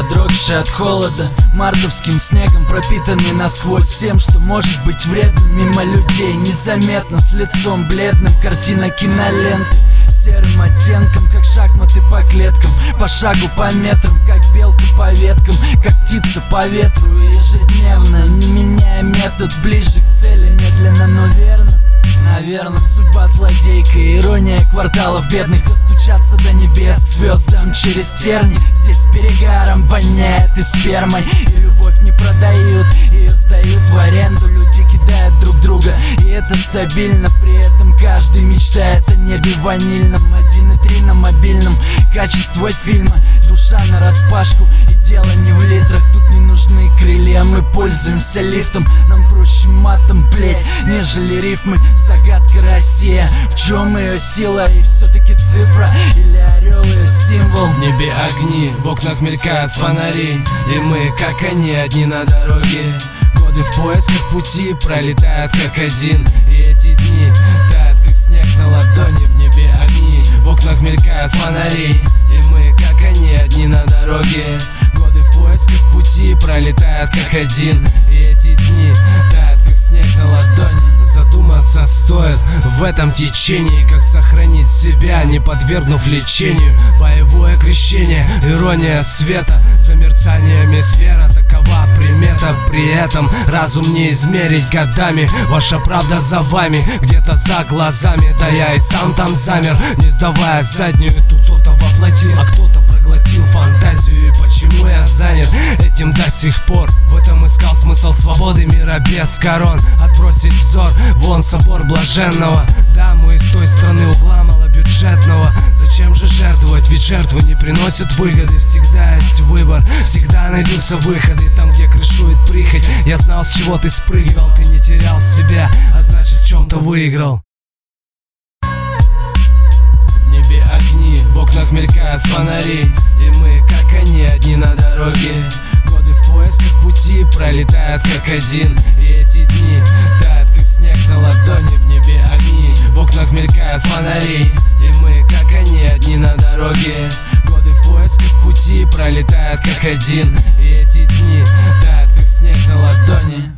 продрогший от холода, мартовским снегом пропитанный насквозь всем, что может быть вредным. Мимо людей незаметно, с лицом бледным, картина киноленты серым оттенком, как шахматы по клеткам, по шагу, по метрам, как белка по веткам, как птица по ветру. И ежедневно, не меняя метод, ближе к цели, медленно, но верно. Наверное, судьба злодейка, ирония кварталов бедных, достучаться до небес, к звездам через терни. Здесь перегаром воняет и спермой, и любовь не продают, ее сдают в аренду. Люди кидают друг друга, и это стабильно. При этом каждый мечтает о небе ванильном. 1,3 на мобильном, качество фильма, душа нараспашку, и дело не в литрах. Тут не нужны крылья, мы пользуемся лифтом. Нам проще матом плеть, нежели рифмы. Загадка Россия, в чем ее сила? И все-таки цифра или орел ее символ? В небе огни, в окнах мелькают фонари, и мы, как они, одни на дороге. Годы в поисках пути пролетают как один, и эти дни тают как снег на ладони. В небе огни, в окнах мелькают фонари, и мы, как они, одни на дороге. Годы в поисках пути пролетают как один, и эти дни тают как снег на ладони. Задуматься стоит в этом течении, как сохранить себя, не подвергнув лечению. Боевое крещение, ирония света, за мерцаниями сфера, такова примета. При этом разум не измерить годами, ваша правда за вами, где-то за глазами. Да я и сам там замер, не сдавая заднюю. Тут кто-то воплотил, а кто-то проглотил фантазию. И почему я занят этим до сих пор? В этом искал смысл свободы мира без корон. Отбросить взор, вон собор блаженного. Да, мы из той страны угла малобюджетного. Зачем же жертвовать, ведь жертвы не приносят выгоды. Всегда есть выбор, всегда найдутся выходы. Там, где крышует прихоть, я знал, с чего ты спрыгивал. Ты не терял себя, а значит, в чем-то выиграл. В небе огни, в окнах мелькают фонари, и мы, как они, одни на дороге. Годы в поисках пути пролетают как один, и эти дни тают как снег на ладони. В небе огни, в окнах мелькают фонари, и мы, как они, одни на дороге. Годы в поисках пути пролетают как один, и эти дни тают как снег на ладони.